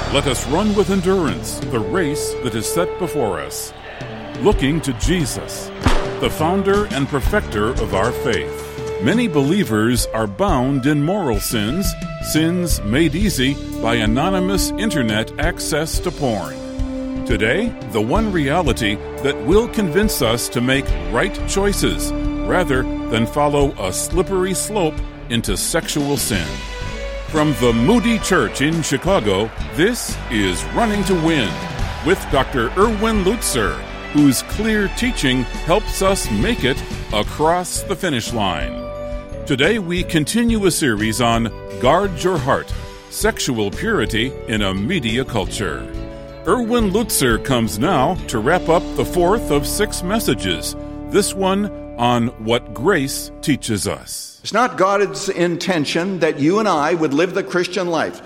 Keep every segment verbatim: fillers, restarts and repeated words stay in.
Let us run with endurance the race that is set before us, looking to Jesus, the founder and perfecter of our faith. Many believers are bound in moral sins, sins made easy by anonymous internet access to porn. Today, the one reality that will convince us to make right choices rather than follow a slippery slope into sexual sin. From the Moody Church in Chicago, this is Running to Win with Doctor Erwin Lutzer, whose clear teaching helps us make it across the finish line. Today we continue a series on Guard Your Heart, Sexual Purity in a Media Culture. Erwin Lutzer comes now to wrap up the fourth of six messages, this one on what grace teaches us. It's not God's intention that you and I would live the Christian life.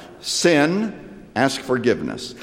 Sin, ask forgiveness.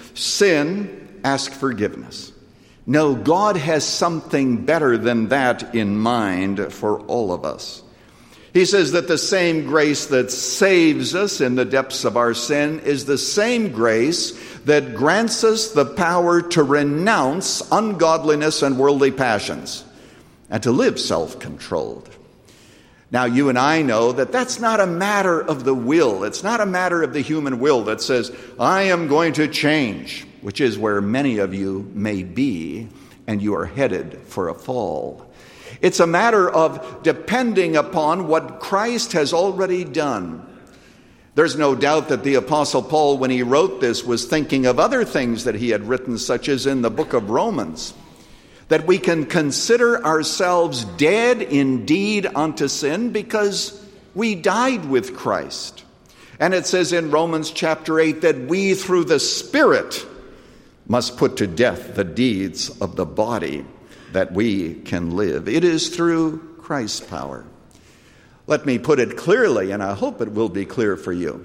Sin, ask forgiveness. No, God has something better than that in mind for all of us. He says that the same grace that saves us in the depths of our sin is the same grace that grants us the power to renounce ungodliness and worldly passions and to live self-controlled. Now, you and I know that that's not a matter of the will. It's not a matter of the human will that says, I am going to change, which is where many of you may be, and you are headed for a fall. It's a matter of depending upon what Christ has already done. There's no doubt that the Apostle Paul, when he wrote this, was thinking of other things that he had written, such as in the book of Romans, that we can consider ourselves dead indeed unto sin because we died with Christ. And it says in Romans chapter eight that we through the Spirit must put to death the deeds of the body that we can live. It is through Christ's power. Let me put it clearly, and I hope it will be clear for you.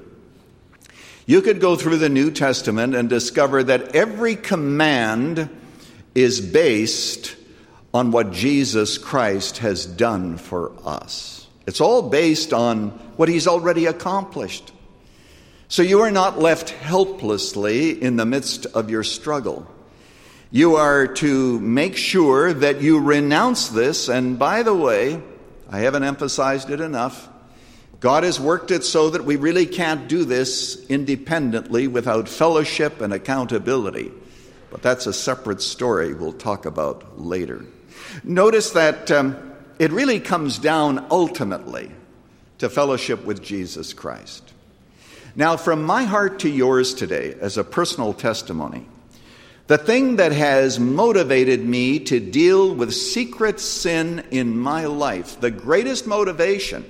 You could go through the New Testament and discover that every command is based on what Jesus Christ has done for us. It's all based on what he's already accomplished. So you are not left helplessly in the midst of your struggle. You are to make sure that you renounce this. And by the way, I haven't emphasized it enough. God has worked it so that we really can't do this independently without fellowship and accountability. But that's a separate story we'll talk about later. Notice that um, it really comes down ultimately to fellowship with Jesus Christ. Now, from my heart to yours today, as a personal testimony, the thing that has motivated me to deal with secret sin in my life, the greatest motivation,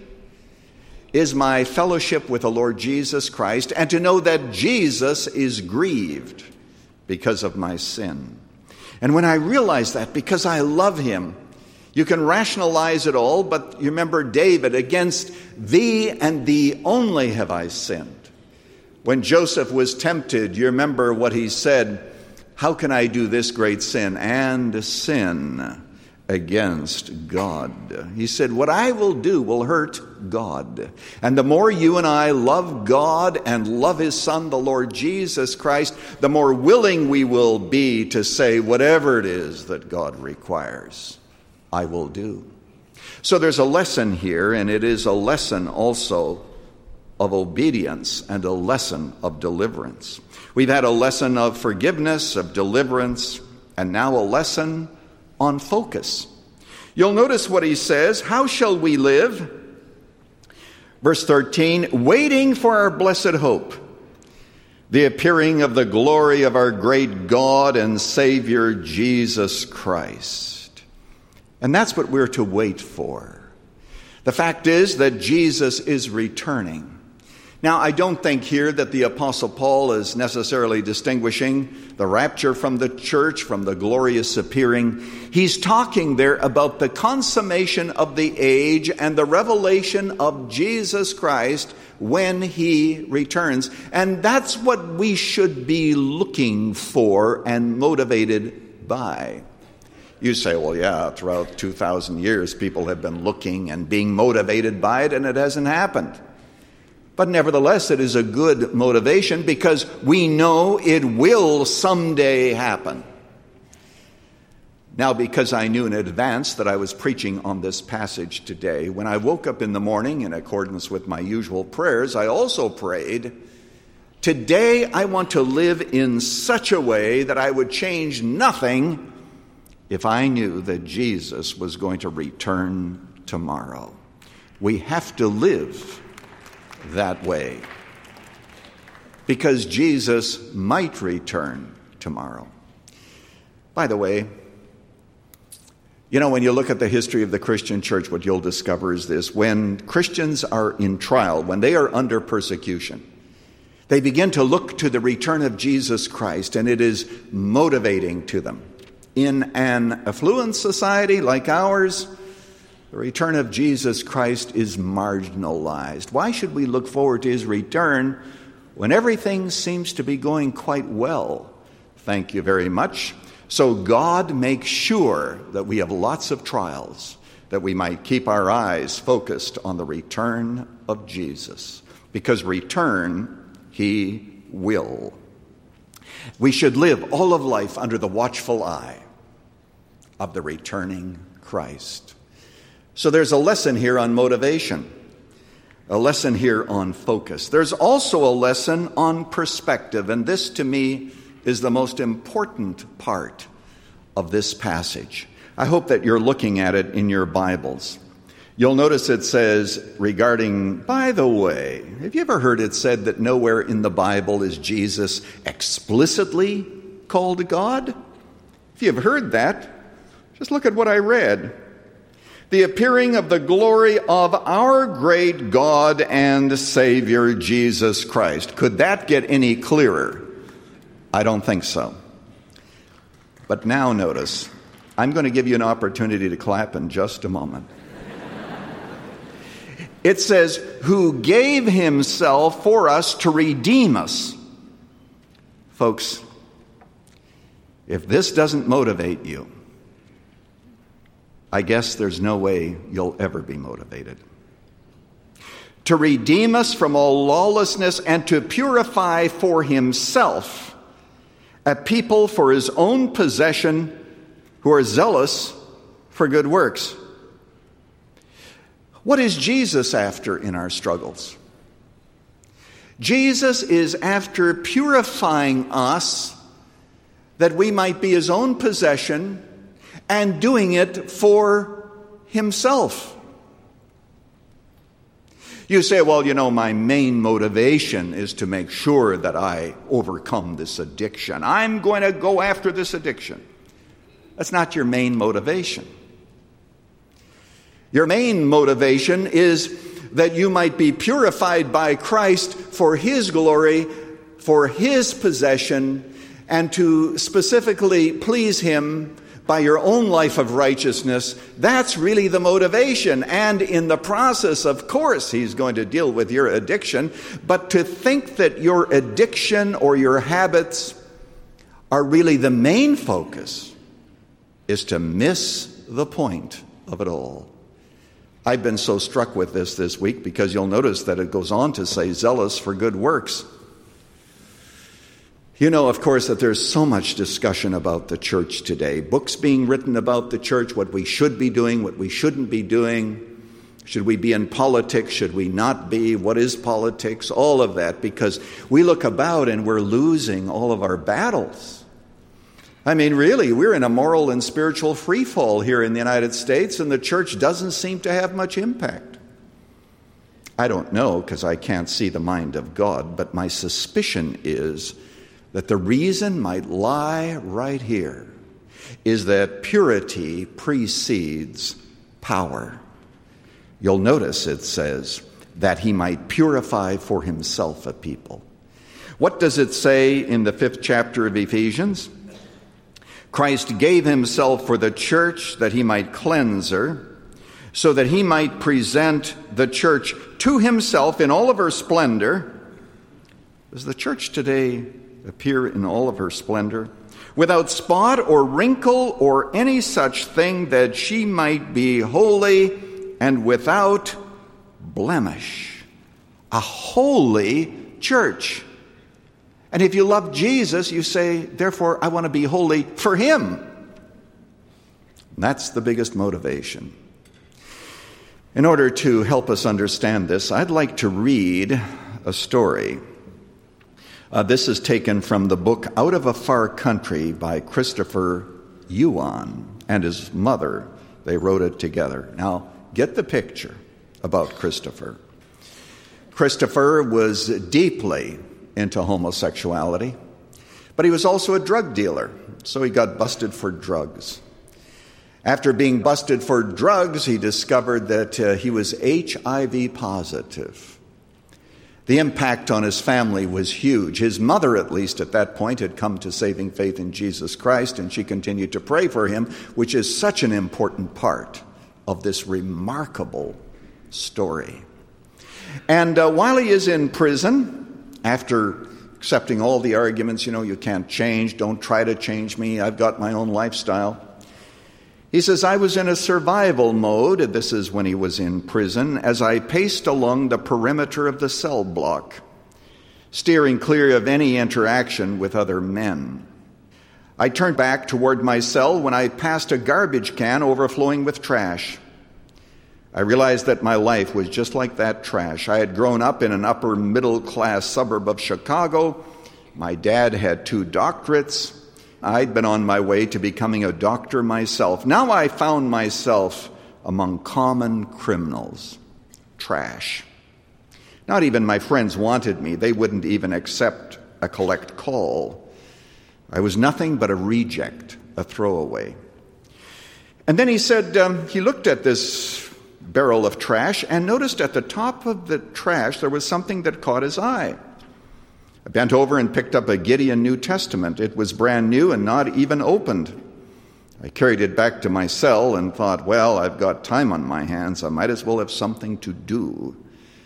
is my fellowship with the Lord Jesus Christ and to know that Jesus is grieved because of my sin. And when I realize that, because I love him, you can rationalize it all, but you remember David, against thee and thee only have I sinned. When Joseph was tempted, you remember what he said, how can I do this great sin and sin against God? He said, what I will do will hurt God. And the more you and I love God and love his Son, the Lord Jesus Christ, the more willing we will be to say whatever it is that God requires, I will do. So there's a lesson here, and it is a lesson also of obedience and a lesson of deliverance. We've had a lesson of forgiveness, of deliverance, and now a lesson on focus. You'll notice what he says, how shall we live? Verse thirteen, waiting for our blessed hope, the appearing of the glory of our great God and Savior, Jesus Christ. And that's what we're to wait for. The fact is that Jesus is returning. Now, I don't think here that the Apostle Paul is necessarily distinguishing the rapture from the church, from the glorious appearing. He's talking there about the consummation of the age and the revelation of Jesus Christ when he returns. And that's what we should be looking for and motivated by. You say, well, yeah, throughout two thousand years, people have been looking and being motivated by it, and it hasn't happened. But nevertheless, it is a good motivation because we know it will someday happen. Now, because I knew in advance that I was preaching on this passage today, when I woke up in the morning in accordance with my usual prayers, I also prayed, today I want to live in such a way that I would change nothing if I knew that Jesus was going to return tomorrow. We have to live that way because Jesus might return tomorrow. By the way, you know, when you look at the history of the Christian church, what you'll discover is this. When Christians are in trial, when they are under persecution, they begin to look to the return of Jesus Christ, and it is motivating to them. In an affluent society like ours, the return of Jesus Christ is marginalized. Why should we look forward to his return when everything seems to be going quite well? Thank you very much. So God makes sure that we have lots of trials, that we might keep our eyes focused on the return of Jesus. Because return, he will. We should live all of life under the watchful eye of the returning Christ. So there's a lesson here on motivation, a lesson here on focus. There's also a lesson on perspective, and this to me is the most important part of this passage. I hope that you're looking at it in your Bibles. You'll notice it says regarding, by the way, have you ever heard it said that nowhere in the Bible is Jesus explicitly called God? If you've heard that, just look at what I read. The appearing of the glory of our great God and Savior, Jesus Christ. Could that get any clearer? I don't think so. But now notice, I'm going to give you an opportunity to clap in just a moment. It says, who gave himself for us to redeem us. Folks, if this doesn't motivate you, I guess there's no way you'll ever be motivated. To redeem us from all lawlessness and to purify for himself a people for his own possession who are zealous for good works. What is Jesus after in our struggles? Jesus is after purifying us that we might be his own possession and doing it for himself. You say, well, you know, my main motivation is to make sure that I overcome this addiction. I'm going to go after this addiction. That's not your main motivation. Your main motivation is that you might be purified by Christ for his glory, for his possession, and to specifically please him by your own life of righteousness. That's really the motivation. And in the process, of course, he's going to deal with your addiction. But to think that your addiction or your habits are really the main focus is to miss the point of it all. I've been so struck with this this week because you'll notice that it goes on to say zealous for good works. You know, of course, that there's so much discussion about the church today. Books being written about the church, what we should be doing, what we shouldn't be doing. Should we be in politics? Should we not be? What is politics? All of that, because we look about and we're losing all of our battles. I mean, really, we're in a moral and spiritual freefall here in the United States, and the church doesn't seem to have much impact. I don't know, because I can't see the mind of God, but my suspicion is that the reason might lie right here is that purity precedes power. You'll notice it says that he might purify for himself a people. What does it say in the fifth chapter of Ephesians? Christ gave himself for the church that he might cleanse her, so that he might present the church to himself in all of her splendor. Does the church today appear in all of her splendor? Without spot or wrinkle or any such thing, that she might be holy and without blemish. a holy church. And if you love Jesus, you say, therefore, I want to be holy for him. That's the biggest motivation. In order to help us understand this, I'd like to read a story. Uh, this is taken from the book Out of a Far Country by Christopher Yuan and his mother. They wrote it together. Now, get the picture about Christopher. Christopher was deeply into homosexuality, but he was also a drug dealer, so he got busted for drugs. After being busted for drugs, he discovered that uh, he was H I V positive. The impact on his family was huge. His mother, at least at that point, had come to saving faith in Jesus Christ, and she continued to pray for him, which is such an important part of this remarkable story. And uh, while he is in prison, after accepting all the arguments, you know, you can't change, don't try to change me, I've got my own lifestyle, he says, I was in a survival mode, this is when he was in prison, as I paced along the perimeter of the cell block, steering clear of any interaction with other men. I turned back toward my cell when I passed a garbage can overflowing with trash. I realized that my life was just like that trash. I had grown up in an upper middle class suburb of Chicago. My dad had two doctorates. I'd been on my way to becoming a doctor myself. Now I found myself among common criminals. Trash. Not even my friends wanted me. They wouldn't even accept a collect call. I was nothing but a reject, a throwaway. And then he said, um, he looked at this barrel of trash and noticed at the top of the trash there was something that caught his eye. I bent over and picked up a Gideon New Testament. It was brand new and not even opened. I carried it back to my cell and thought, well, I've got time on my hands. I might as well have something to do.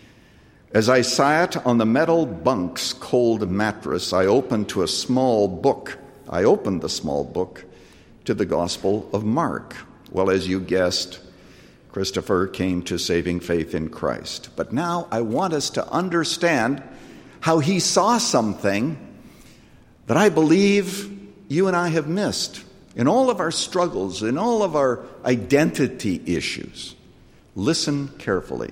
As I sat on the metal bunk's cold mattress, I opened to a small book. I opened the small book to the Gospel of Mark. Well, as you guessed, Christopher came to saving faith in Christ. But now I want us to understand how he saw something that I believe you and I have missed in all of our struggles, in all of our identity issues. Listen carefully.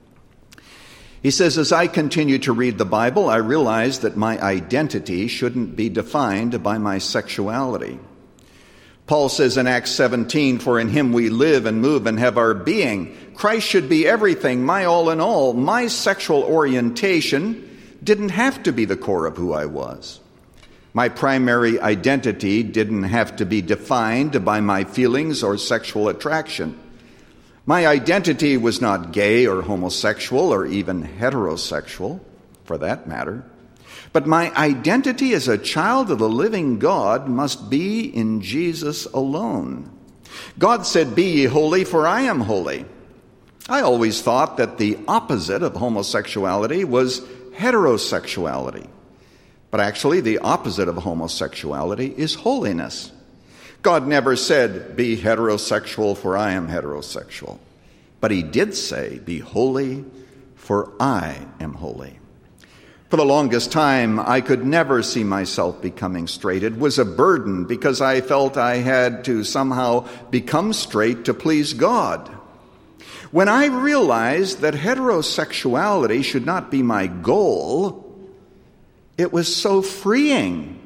He says, as I continue to read the Bible, I realized that my identity shouldn't be defined by my sexuality. Paul says in Acts seventeen, for in him we live and move and have our being. Christ should be everything, my all in all. My sexual orientation didn't have to be the core of who I was. My primary identity didn't have to be defined by my feelings or sexual attraction. My identity was not gay or homosexual or even heterosexual, for that matter. But my identity as a child of the living God must be in Jesus alone. God said, be ye holy, for I am holy. I always thought that the opposite of homosexuality was heterosexuality. But actually, the opposite of homosexuality is holiness. God never said, be heterosexual, for I am heterosexual. But he did say, be holy, for I am holy. For the longest time, I could never see myself becoming straight. It was a burden because I felt I had to somehow become straight to please God. When I realized that heterosexuality should not be my goal, it was so freeing.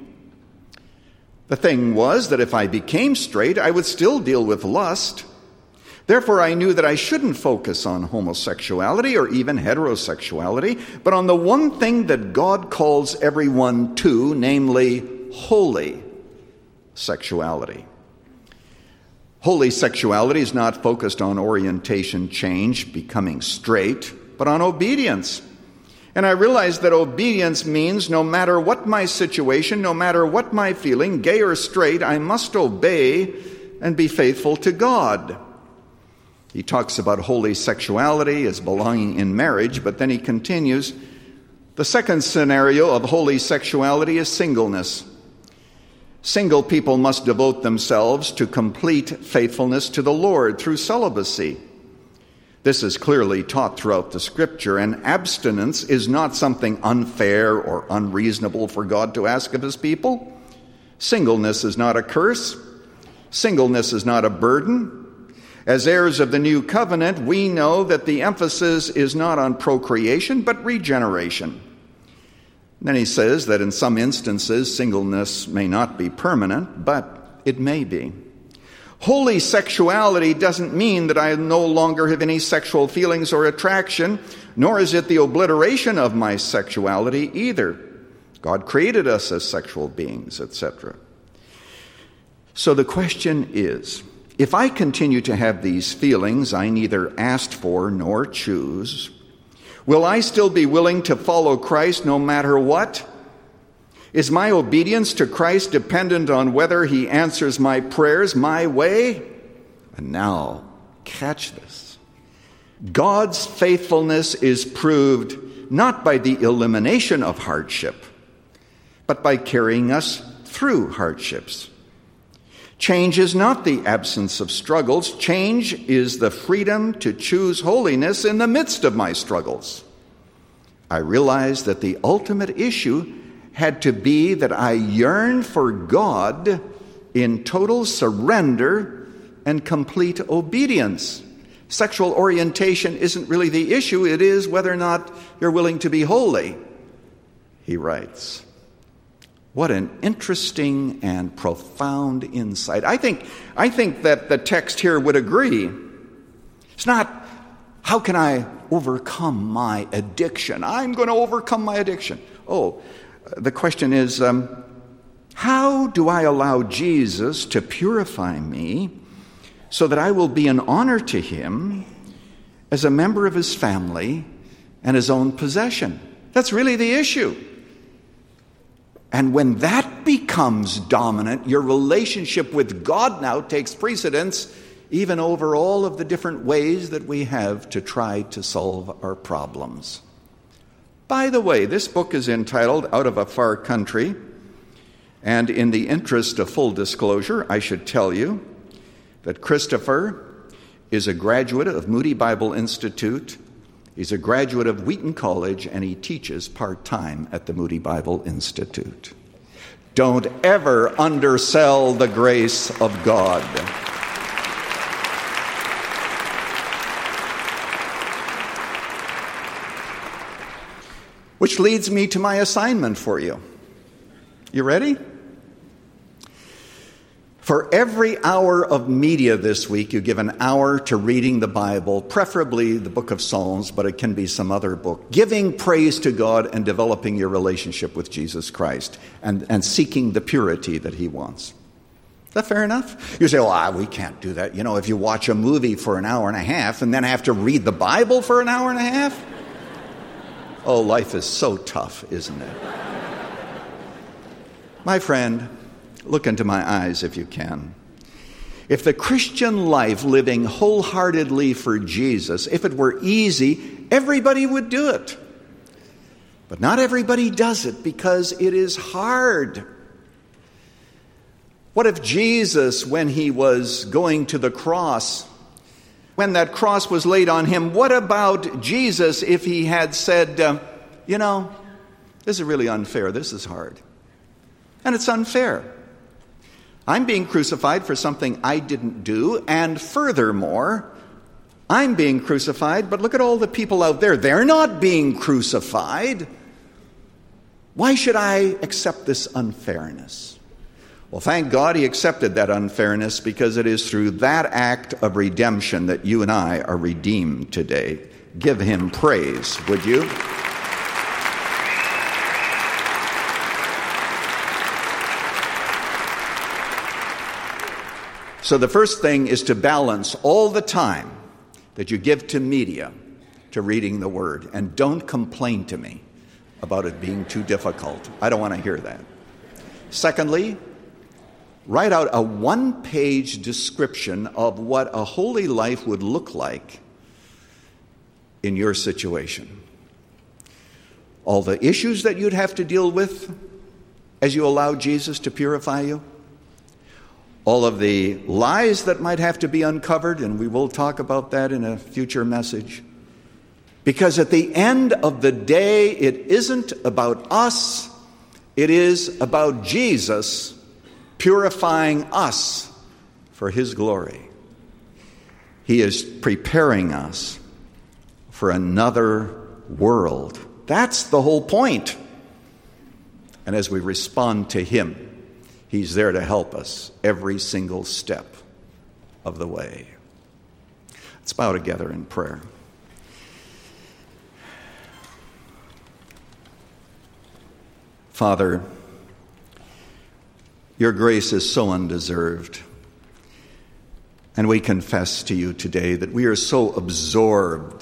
The thing was that if I became straight, I would still deal with lust. Therefore, I knew that I shouldn't focus on homosexuality or even heterosexuality, but on the one thing that God calls everyone to, namely holy sexuality. Holy sexuality is not focused on orientation change, becoming straight, but on obedience. And I realized that obedience means no matter what my situation, no matter what my feeling, gay or straight, I must obey and be faithful to God. He talks about holy sexuality as belonging in marriage, but then he continues, the second scenario of holy sexuality is singleness. Single people must devote themselves to complete faithfulness to the Lord through celibacy. This is clearly taught throughout the Scripture, and abstinence is not something unfair or unreasonable for God to ask of his people. Singleness is not a curse. Singleness is not a burden. As heirs of the new covenant, we know that the emphasis is not on procreation, but regeneration. Then he says that in some instances, singleness may not be permanent, but it may be. Holy sexuality doesn't mean that I no longer have any sexual feelings or attraction, nor is it the obliteration of my sexuality either. God created us as sexual beings, et cetera. So the question is, if I continue to have these feelings I neither asked for nor choose, will I still be willing to follow Christ no matter what? Is my obedience to Christ dependent on whether he answers my prayers my way? And now, catch this. God's faithfulness is proved not by the elimination of hardship, but by carrying us through hardships. Change is not the absence of struggles. Change is the freedom to choose holiness in the midst of my struggles. I realized that the ultimate issue had to be that I yearn for God in total surrender and complete obedience. Sexual orientation isn't really the issue. It is whether or not you're willing to be holy, he writes. What an interesting and profound insight. I think, I think that the text here would agree. It's not, how can I overcome my addiction? I'm going to overcome my addiction. Oh, the question is, um, how do I allow Jesus to purify me so that I will be an honor to him as a member of his family and his own possession? That's really the issue. And when that becomes dominant, your relationship with God now takes precedence even over all of the different ways that we have to try to solve our problems. By the way, this book is entitled Out of a Far Country, and in the interest of full disclosure, I should tell you that Christopher is a graduate of Moody Bible Institute. He's a graduate of Wheaton College, and he teaches part-time at the Moody Bible Institute. Don't ever undersell the grace of God. Which leads me to my assignment for you. You ready? For every hour of media this week, you give an hour to reading the Bible, preferably the book of Psalms, but it can be some other book, giving praise to God and developing your relationship with Jesus Christ and, and seeking the purity that he wants. Is that fair enough? You say, well, ah, we can't do that. You know, if you watch a movie for an hour and a half and then have to read the Bible for an hour and a half? Oh, life is so tough, isn't it? My friend, look into my eyes if you can. If the Christian life, living wholeheartedly for Jesus, if it were easy, everybody would do it. But not everybody does it because it is hard. What if Jesus, when he was going to the cross, when that cross was laid on him, what about Jesus if he had said, uh, you know, this is really unfair, this is hard. And it's unfair. I'm being crucified for something I didn't do, and furthermore, I'm being crucified, but look at all the people out there. They're not being crucified. Why should I accept this unfairness? Well, thank God he accepted that unfairness, because it is through that act of redemption that you and I are redeemed today. Give him praise, would you? So the first thing is to balance all the time that you give to media to reading the Word. And don't complain to me about it being too difficult. I don't want to hear that. Secondly, write out a one-page description of what a holy life would look like in your situation. All the issues that you'd have to deal with as you allow Jesus to purify you. all of the lies that might have to be uncovered, and we will talk about that in a future message. Because at the end of the day, it isn't about us, it is about Jesus purifying us for His glory. He is preparing us for another world. That's the whole point. And as we respond to Him, He's there to help us every single step of the way. Let's bow together in prayer. Father, your grace is so undeserved. And we confess to you today that we are so absorbed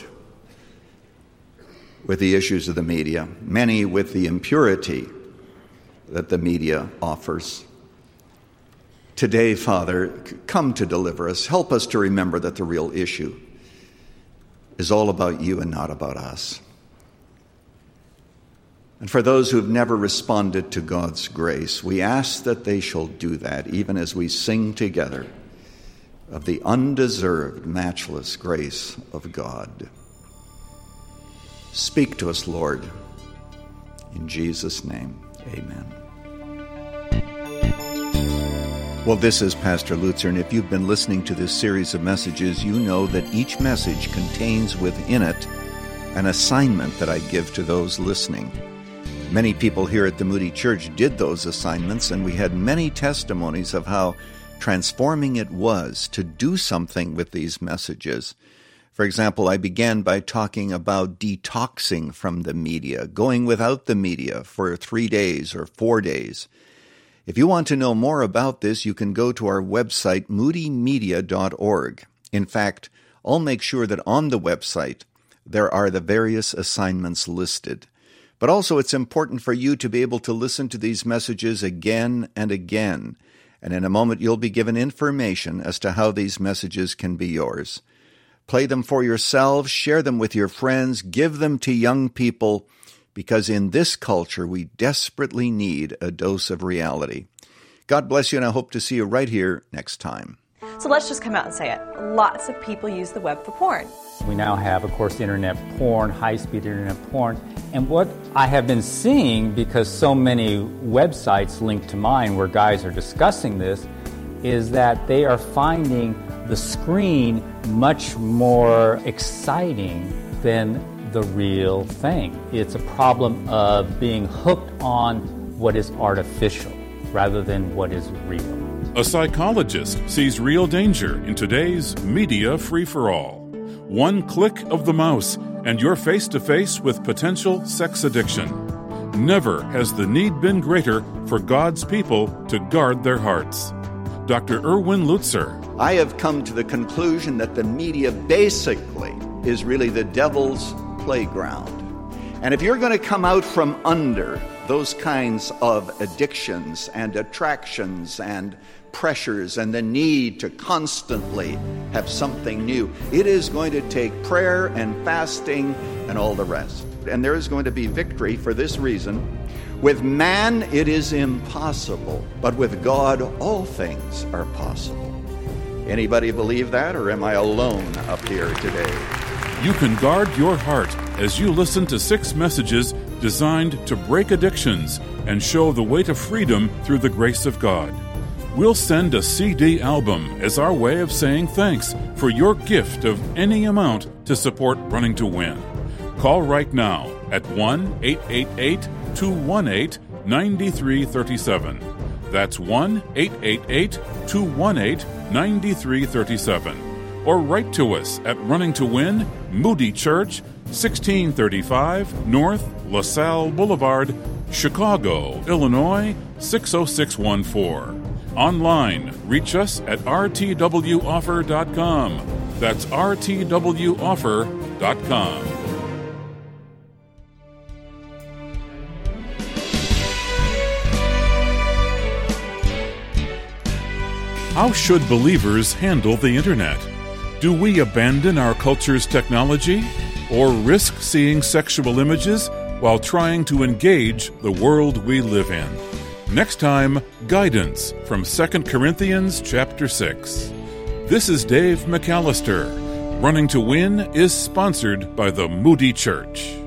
with the issues of the media, many with the impurity that the media offers. Today, Father, come to deliver us. Help us to remember that the real issue is all about you and not about us. And for those who have never responded to God's grace, we ask that they shall do that, even as we sing together of the undeserved, matchless grace of God. Speak to us, Lord. In Jesus' name, amen. Well, this is Pastor Lutzer, and if you've been listening to this series of messages, you know that each message contains within it an assignment that I give to those listening. Many people here at the Moody Church did those assignments, and we had many testimonies of how transforming it was to do something with these messages. For example, I began by talking about detoxing from the media, going without the media for three days or four days. If you want to know more about this, you can go to our website, moody media dot org. In fact, I'll make sure that on the website there are the various assignments listed. But also it's important for you to be able to listen to these messages again and again. And in a moment you'll be given information as to how these messages can be yours. Play them for yourselves, share them with your friends, give them to young people, because in this culture, we desperately need a dose of reality. God bless you, and I hope to see you right here next time. So let's just come out and say it. Lots of people use the web for porn. We now have, of course, internet porn, high-speed internet porn. And what I have been seeing, because so many websites linked to mine where guys are discussing this, is that they are finding the screen much more exciting than the real thing. It's a problem of being hooked on what is artificial rather than what is real. A psychologist sees real danger in today's media free-for-all. One click of the mouse and you're face-to-face with potential sex addiction. Never has the need been greater for God's people to guard their hearts. Doctor Erwin Lutzer. I have come to the conclusion that the media basically is really the devil's playground. And if you're going to come out from under those kinds of addictions and attractions and pressures and the need to constantly have something new, it is going to take prayer and fasting and all the rest. And there is going to be victory for this reason. With man, it is impossible, but with God, all things are possible. Anybody believe that, or am I alone up here today? You can guard your heart as you listen to six messages designed to break addictions and show the way to freedom through the grace of God. We'll send a C D album as our way of saying thanks for your gift of any amount to support Running to Win. Call right now at one eight eight eight, two one eight, nine three three seven. That's one eight eight eight, two one eight, nine three three seven. Or write to us at Running to Win, Moody Church, sixteen thirty-five North LaSalle Boulevard, Chicago, Illinois, six oh six one four. Online, reach us at r t w offer dot com. That's r t w offer dot com. How should believers handle the internet? Do we abandon our culture's technology or risk seeing sexual images while trying to engage the world we live in? Next time, guidance from Second Corinthians chapter six. This is Dave McAllister. Running to Win is sponsored by the Moody Church.